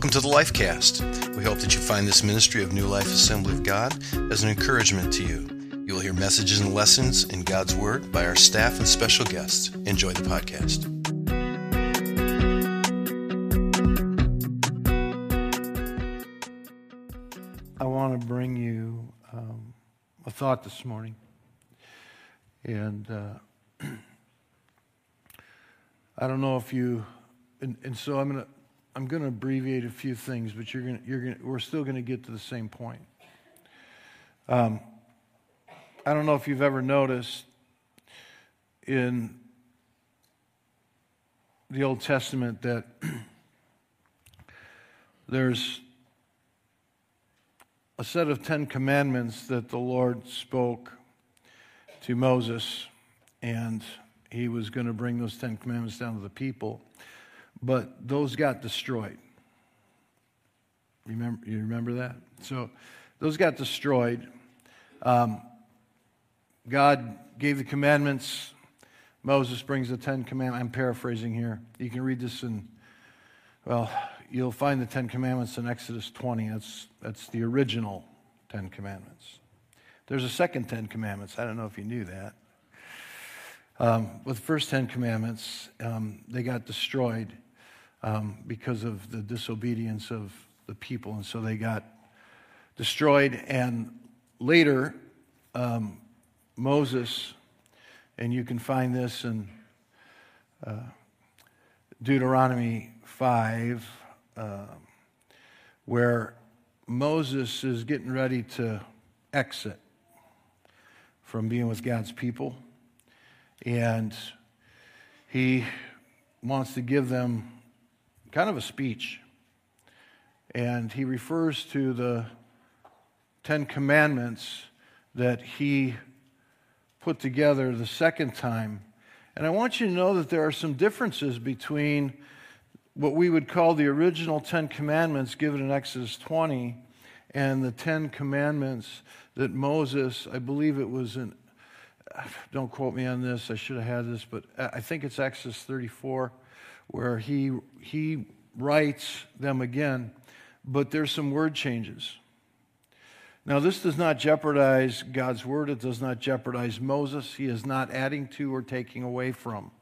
Welcome to the Lifecast. We hope that you find this ministry of New Life Assembly of God as an encouragement to you. You will hear messages and lessons in God's Word by our staff and special guests. Enjoy the podcast. I want to bring you a thought this morning. And I don't know if you, and so I'm gonna abbreviate a few things, but we're still gonna get to the same point. I don't know if you've ever noticed in the Old Testament that there's a set of 10 commandments that the Lord spoke to Moses, and he was going to bring those 10 commandments down to the people, but those got destroyed. You remember that? So those got destroyed. God gave the commandments. Moses brings the 10 commandments. I'm paraphrasing here. You can read this you'll find the 10 commandments in Exodus 20. That's the original 10 commandments. There's a second 10 commandments. I don't know if you knew that. With the first 10 commandments, they got destroyed because of the disobedience of the people, and so they got destroyed. And later, Moses, and you can find this in Deuteronomy 5, where Moses is getting ready to exit from being with God's people, and he wants to give them kind of a speech, and he refers to the 10 commandments that he put together the second time. And I want you to know that there are some differences between what we would call the original 10 commandments given in Exodus 20 and the 10 commandments that Moses, I believe it was in, don't quote me on this, I should have had this, but I think it's Exodus 34, where he writes them again, but there's some word changes. Now, this does not jeopardize God's word. It does not jeopardize Moses. He is not adding to or taking away from.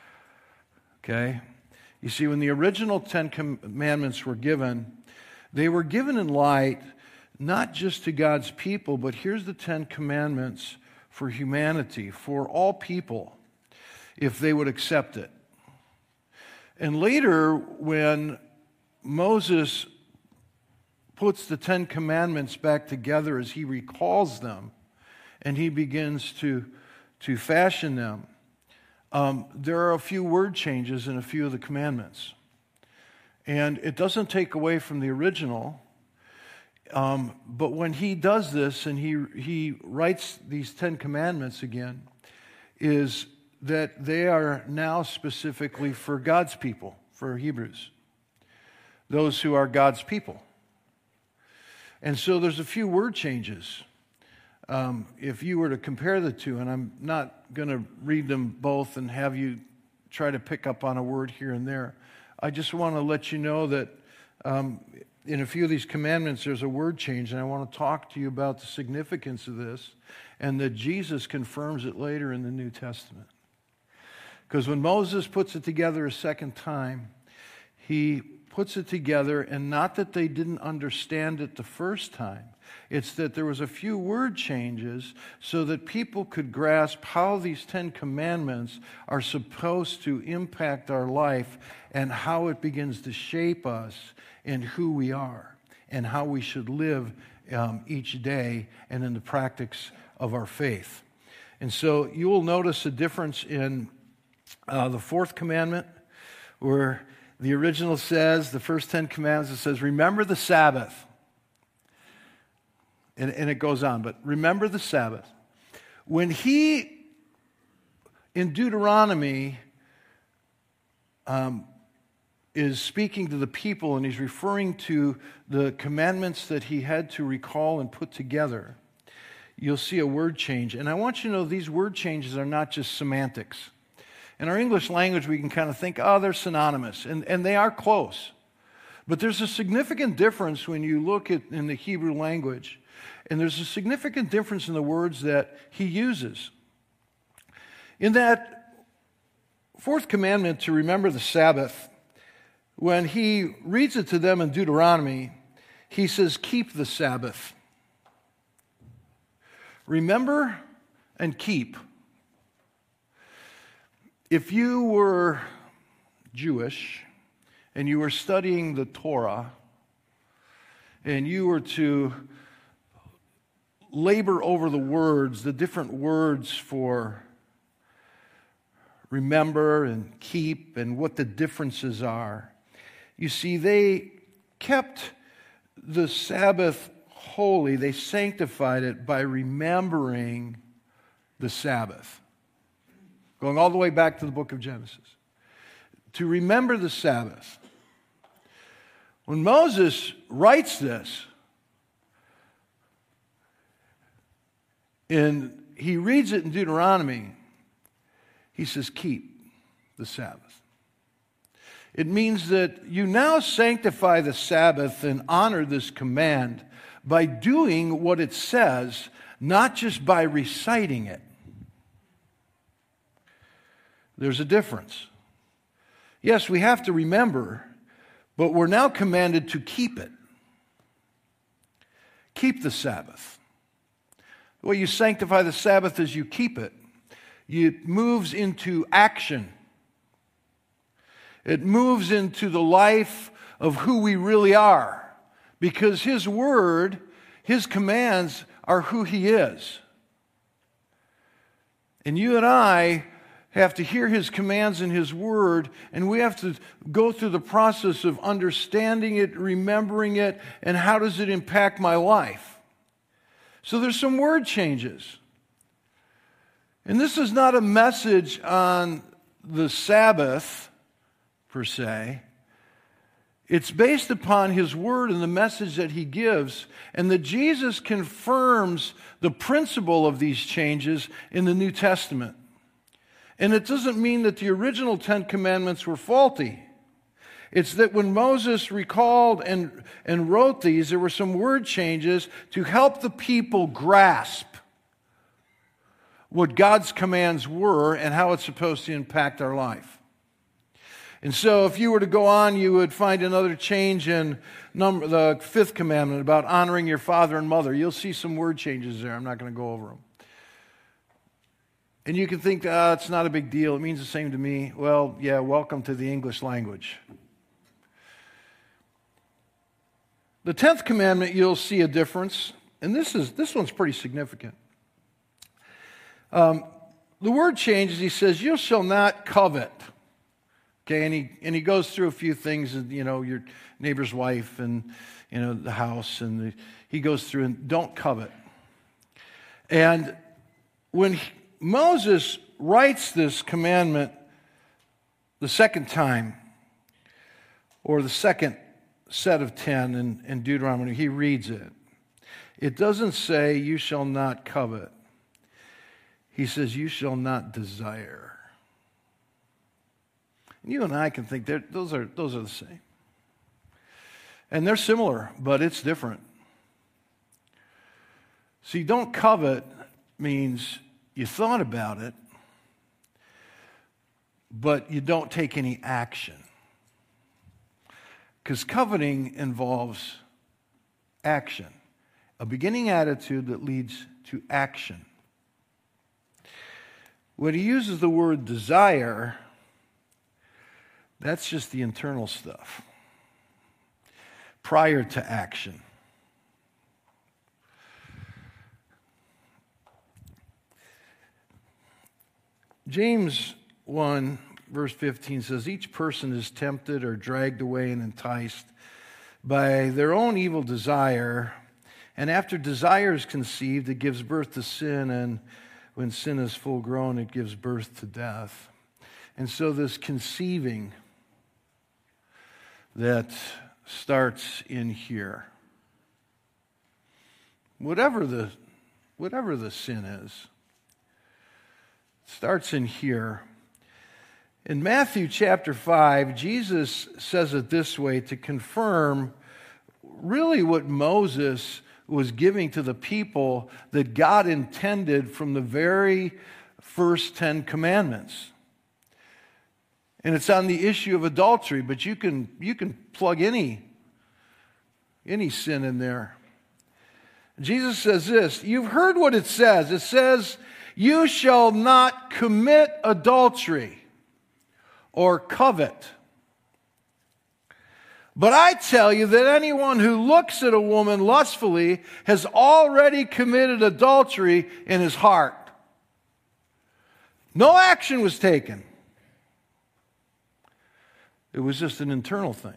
Okay? You see, when the original 10 commandments were given, they were given in light not just to God's people, but here's the 10 commandments for humanity, for all people, if they would accept it. And later, when Moses puts the 10 commandments back together as he recalls them, and he begins to fashion them, there are a few word changes in a few of the commandments. And it doesn't take away from the original, but when he does this and he writes these 10 commandments again, is that they are now specifically for God's people, for Hebrews, those who are God's people. And so there's a few word changes. If you were to compare the two, and I'm not going to read them both and have you try to pick up on a word here and there, I just want to let you know that in a few of these commandments there's a word change, and I want to talk to you about the significance of this, and that Jesus confirms it later in the New Testament. Because when Moses puts it together a second time, he puts it together, and not that they didn't understand it the first time. It's that there was a few word changes so that people could grasp how these 10 commandments are supposed to impact our life and how it begins to shape us and who we are and how we should live each day and in the practice of our faith. And so you will notice a difference in the fourth commandment, where the original says, the first 10 commandments, it says, remember the Sabbath. And it goes on, but remember the Sabbath. When he, in Deuteronomy, is speaking to the people, and he's referring to the commandments that he had to recall and put together, you'll see a word change. And I want you to know these word changes are not just semantics. In our English language, we can kind of think, oh, they're synonymous, and they are close. But there's a significant difference when you look at in the Hebrew language, and there's a significant difference in the words that he uses. In that fourth commandment to remember the Sabbath, when he reads it to them in Deuteronomy, he says, keep the Sabbath. Remember and keep. If you were Jewish and you were studying the Torah and you were to labor over the words, the different words for remember and keep and what the differences are, you see, they kept the Sabbath holy. They sanctified it by remembering the Sabbath. Going all the way back to the book of Genesis. To remember the Sabbath. When Moses writes this, and he reads it in Deuteronomy, he says, keep the Sabbath. It means that you now sanctify the Sabbath and honor this command by doing what it says, not just by reciting it. There's a difference. Yes, we have to remember, but we're now commanded to keep it. Keep the Sabbath. The way you sanctify the Sabbath is you keep it. It moves into action. It moves into the life of who we really are. Because His Word, His commands are who He is. And you and I have to hear His commands and His Word, and we have to go through the process of understanding it, remembering it, and how does it impact my life. So there's some word changes. And this is not a message on the Sabbath, per se. It's based upon His Word and the message that He gives, and that Jesus confirms the principle of these changes in the New Testament. And it doesn't mean that the original 10 Commandments were faulty. It's that when Moses recalled and wrote these, there were some word changes to help the people grasp what God's commands were and how it's supposed to impact our life. And so if you were to go on, you would find another change in the 5th commandment about honoring your father and mother. You'll see some word changes there. I'm not going to go over them. And you can think, it's not a big deal. It means the same to me. Well, yeah, welcome to the English language. The 10th commandment, you'll see a difference. And this one's pretty significant. The word changes. He says, you shall not covet. Okay, and he goes through a few things, your neighbor's wife and, the house. And he goes through and don't covet. And when Moses writes this commandment the second time, or the second set of 10 in Deuteronomy, he reads it. It doesn't say, you shall not covet. He says, you shall not desire. And you and I can think those are the same. And they're similar, but it's different. See, don't covet means you thought about it, but you don't take any action. Because coveting involves action, a beginning attitude that leads to action. When he uses the word desire, that's just the internal stuff, prior to action. James 1, verse 15 says, each person is tempted or dragged away and enticed by their own evil desire, and after desire is conceived, it gives birth to sin, and when sin is full grown, it gives birth to death. And so this conceiving that starts in here, whatever the sin is, starts in here. In Matthew chapter 5, Jesus says it this way to confirm really what Moses was giving to the people that God intended from the very first 10 commandments. And it's on the issue of adultery, but you can plug any sin in there. Jesus says this, you've heard what it says. It says, you shall not commit adultery or covet. But I tell you that anyone who looks at a woman lustfully has already committed adultery in his heart. No action was taken. It was just an internal thing.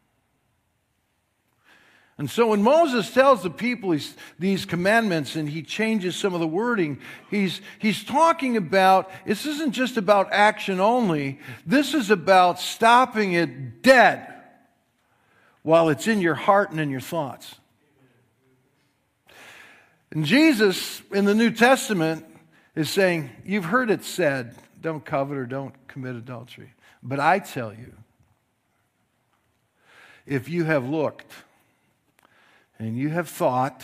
And so when Moses tells the people these commandments and he changes some of the wording, he's talking about, this isn't just about action only. This is about stopping it dead while it's in your heart and in your thoughts. And Jesus in the New Testament is saying, you've heard it said, don't covet or don't commit adultery. But I tell you, if you have looked and you have thought,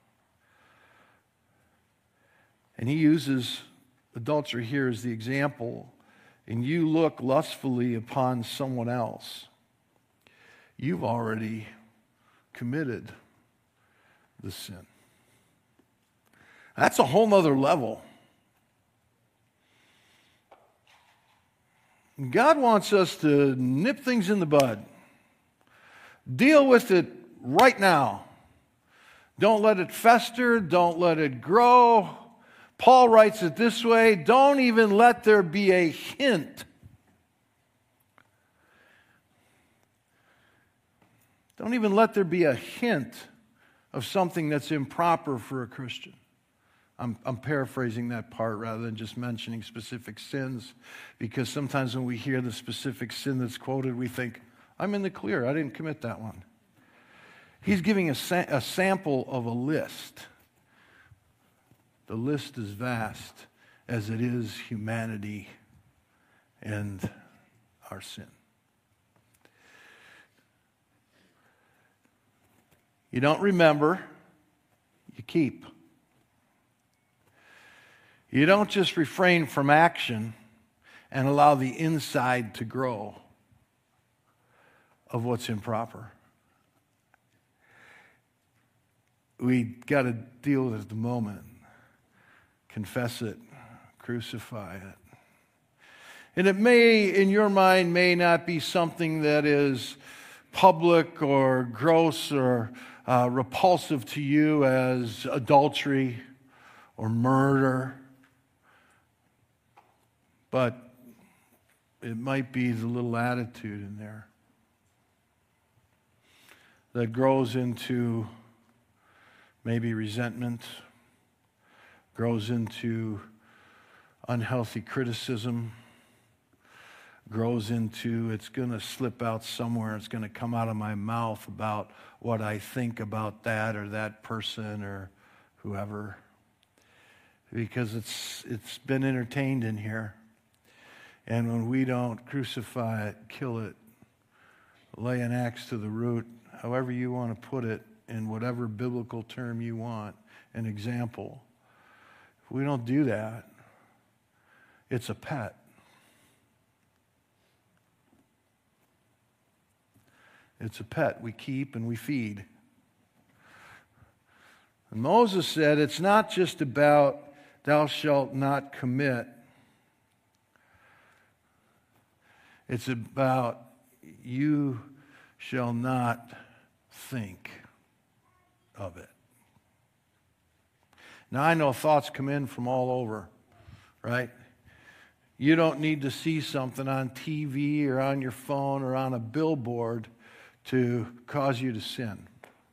and he uses adultery here as the example, and you look lustfully upon someone else, you've already committed the sin. That's a whole nother level. God wants us to nip things in the bud. Deal with it right now. Don't let it fester. Don't let it grow. Paul writes it this way, don't even let there be a hint. Don't even let there be a hint of something that's improper for a Christian. I'm paraphrasing that part rather than just mentioning specific sins, because sometimes when we hear the specific sin that's quoted, we think, I'm in the clear. I didn't commit that one. He's giving a sample of a list. The list is vast as it is humanity and our sin. You don't remember, you keep. You don't just refrain from action and allow the inside to grow of what's improper. We got to deal with it at the moment. Confess it, crucify it. And it may, in your mind, may not be something that is public or gross or repulsive to you as adultery or murder. But it might be the little attitude in there that grows into maybe resentment, grows into unhealthy criticism, grows into it's going to slip out somewhere, it's going to come out of my mouth about what I think about that or that person or whoever, because it's been entertained in here. And when we don't crucify it, kill it, lay an axe to the root, however you want to put it, in whatever biblical term you want, an example. If we don't do that, it's a pet. It's a pet we keep and we feed. And Moses said it's not just about thou shalt not commit. It's about you shall not think of it. Now I know thoughts come in from all over, right? You don't need to see something on TV or on your phone or on a billboard to cause you to sin.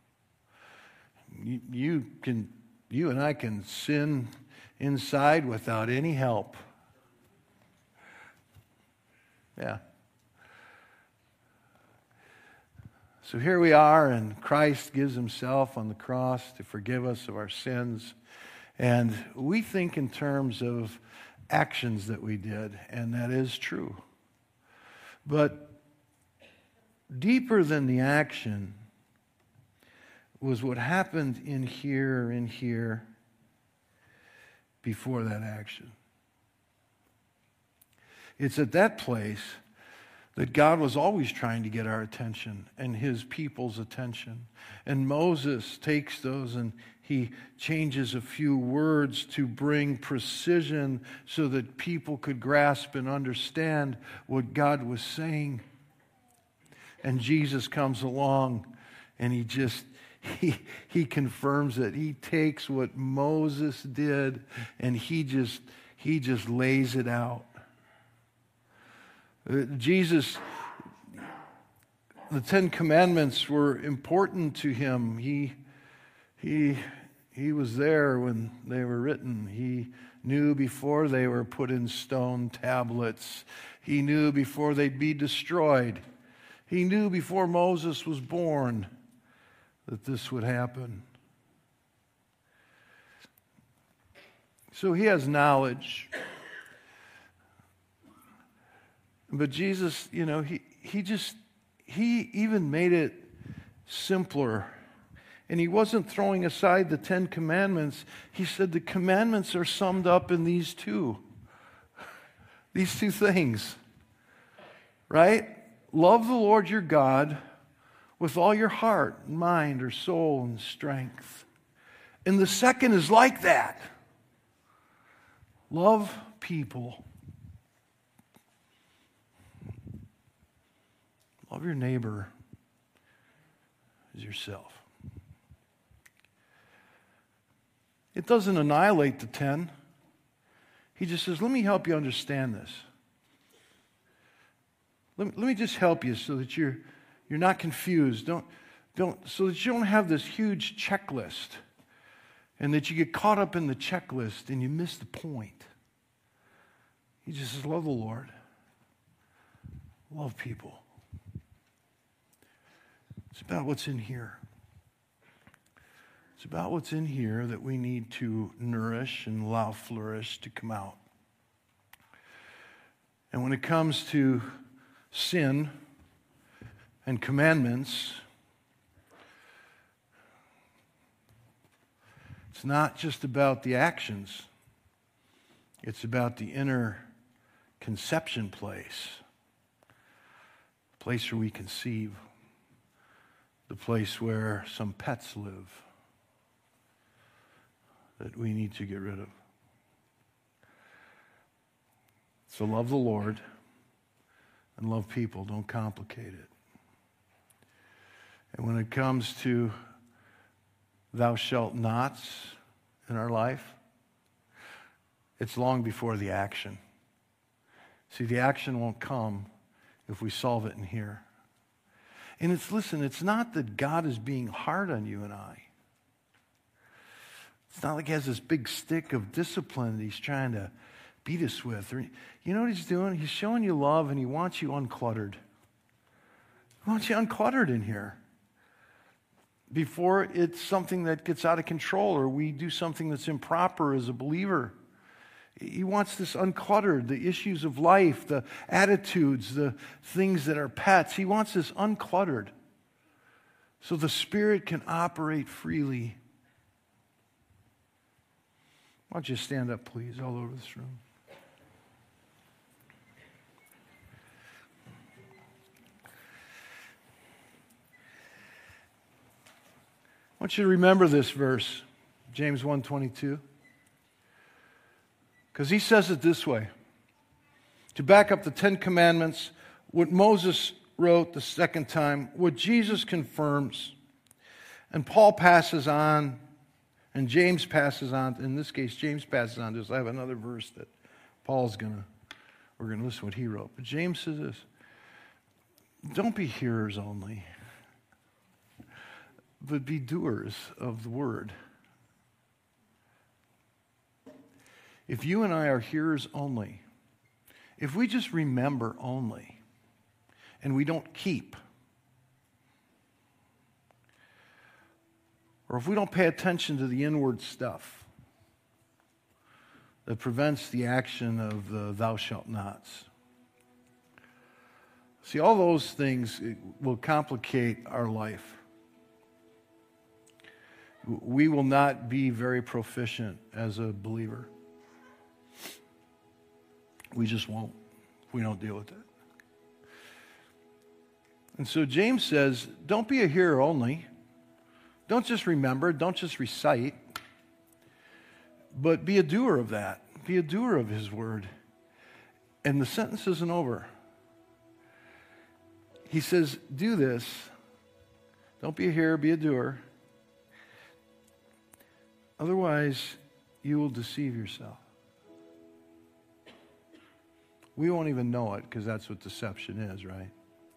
You and I can sin inside without any help. Yeah. So here we are, and Christ gives himself on the cross to forgive us of our sins. And we think in terms of actions that we did, and that is true. But deeper than the action was what happened in here, before that action. It's at that place that God was always trying to get our attention and his people's attention. And Moses takes those and he changes a few words to bring precision so that people could grasp and understand what God was saying. And Jesus comes along and he confirms it. He takes what Moses did and he just lays it out. Jesus, the Ten Commandments were important to him. He was there when they were written. He knew before they were put in stone tablets. He knew before they'd be destroyed. He knew before Moses was born that this would happen. So he has knowledge. But Jesus, he even made it simpler. And he wasn't throwing aside the 10 Commandments. He said the commandments are summed up in these two things. Right? Love the Lord your God with all your heart, mind, or soul, and strength. And the second is like that. Love people. Love your neighbor as yourself. It doesn't annihilate the 10. He just says, let me help you understand this. Let me just help you so that you're not confused. So that you don't have this huge checklist and that you get caught up in the checklist and you miss the point. He just says, love the Lord. Love people. It's about what's in here. It's about what's in here that we need to nourish and allow flourish to come out. And when it comes to sin and commandments, it's not just about the actions. It's about the inner conception place. The place where we conceive. The place where some pets live that we need to get rid of. So love the Lord and love people. Don't complicate it. And when it comes to thou shalt nots in our life, it's long before the action. See, the action won't come if we solve it in here. And it's not that God is being hard on you and I. It's not like he has this big stick of discipline that he's trying to beat us with. You know what he's doing? He's showing you love and he wants you uncluttered. He wants you uncluttered in here. Before it's something that gets out of control or we do something that's improper as a believer. He wants this uncluttered, the issues of life, the attitudes, the things that are pets. He wants this uncluttered so the Spirit can operate freely. Why don't you stand up, please, all over this room. I want you to remember this verse, James 1:22. Because he says it this way. To back up the 10 Commandments, what Moses wrote the second time, what Jesus confirms, and Paul passes on, and James passes on. In this case, James passes on to us. I have another verse that we're going to listen to what he wrote. But James says this, don't be hearers only, but be doers of the word. If you and I are hearers only, if we just remember only, and we don't keep, or if we don't pay attention to the inward stuff that prevents the action of the thou shalt nots, See, all those things will complicate our life. We will not be very proficient as a believer. We just won't if we don't deal with it. And so James says, don't be a hearer only. Don't just remember, don't just recite, but be a doer of that. Be a doer of his word. And the sentence isn't over. He says, do this. Don't be a hearer, be a doer. Otherwise, you will deceive yourself. We won't even know it because that's what deception is, right?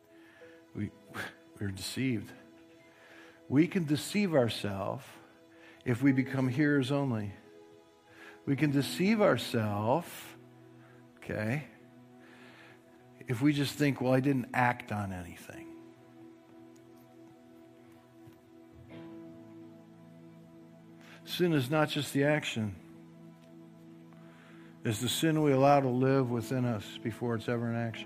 We're deceived. We can deceive ourselves if we become hearers only. We can deceive ourselves, okay, if we just think, well, I didn't act on anything. Sin is not just the action. It's the sin we allow to live within us before it's ever in action.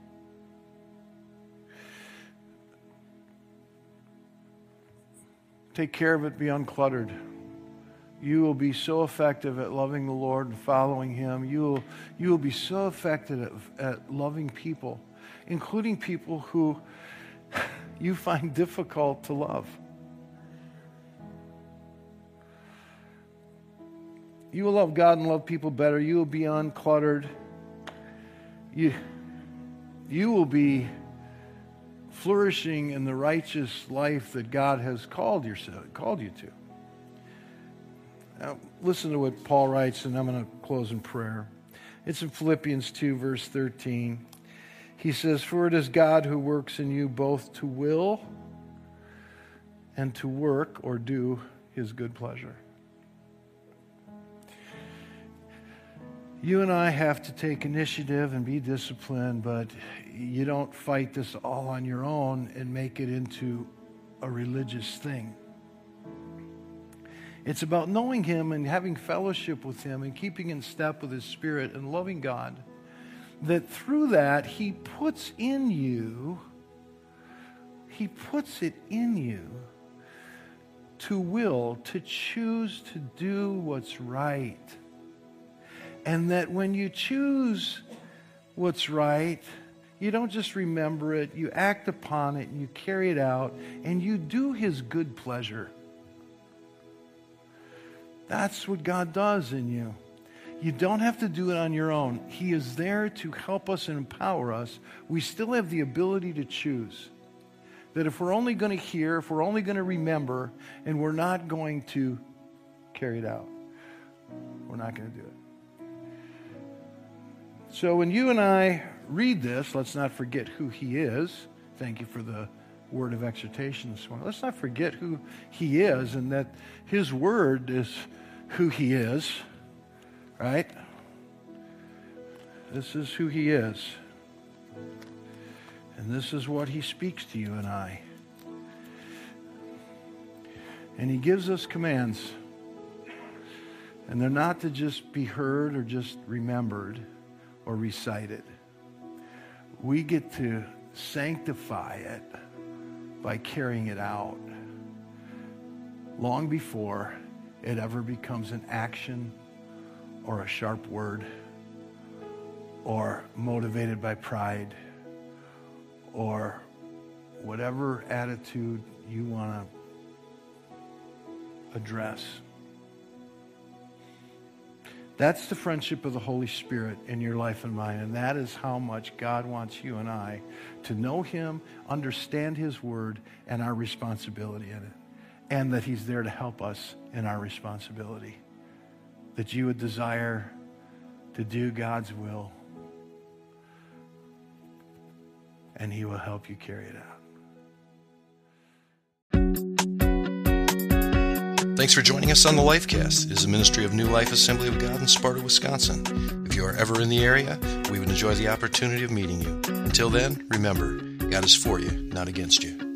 Take care of it, be uncluttered. You will be so effective at loving the Lord and following Him. You will be so effective at loving people, including people who you find difficult to love. You will love God and love people better. You will be uncluttered. You will be flourishing in the righteous life that God has called you to. Now, listen to what Paul writes, and I'm going to close in prayer. It's in Philippians 2, verse 13. He says, "For it is God who works in you both to will and to work or do His good pleasure." You and I have to take initiative and be disciplined, but you don't fight this all on your own and make it into a religious thing. It's about knowing Him and having fellowship with Him and keeping in step with His Spirit and loving God. That through that, He puts it in you to will, to choose to do what's right. And that when you choose what's right, you don't just remember it, you act upon it, and you carry it out, and you do His good pleasure. That's what God does in you. You don't have to do it on your own. He is there to help us and empower us. We still have the ability to choose. That if we're only going to hear, if we're only going to remember, and we're not going to carry it out, we're not going to do it. So when you and I read this, let's not forget who He is. Thank you for the word of exhortation this morning. Let's not forget who He is and that His word is who He is, right? This is who He is. And this is what He speaks to you and I. And He gives us commands. And they're not to just be heard or just remembered or recited. We get to sanctify it by carrying it out long before it ever becomes an action or a sharp word or motivated by pride or whatever attitude you want to address. That's the friendship of the Holy Spirit in your life and mine, and that is how much God wants you and I to know Him, understand His word, and our responsibility in it, and that He's there to help us in our responsibility, that you would desire to do God's will, and He will help you carry it out. Thanks for joining us on the Lifecast. It is a ministry of New Life Assembly of God in Sparta, Wisconsin. If you are ever in the area, we would enjoy the opportunity of meeting you. Until then, remember, God is for you, not against you.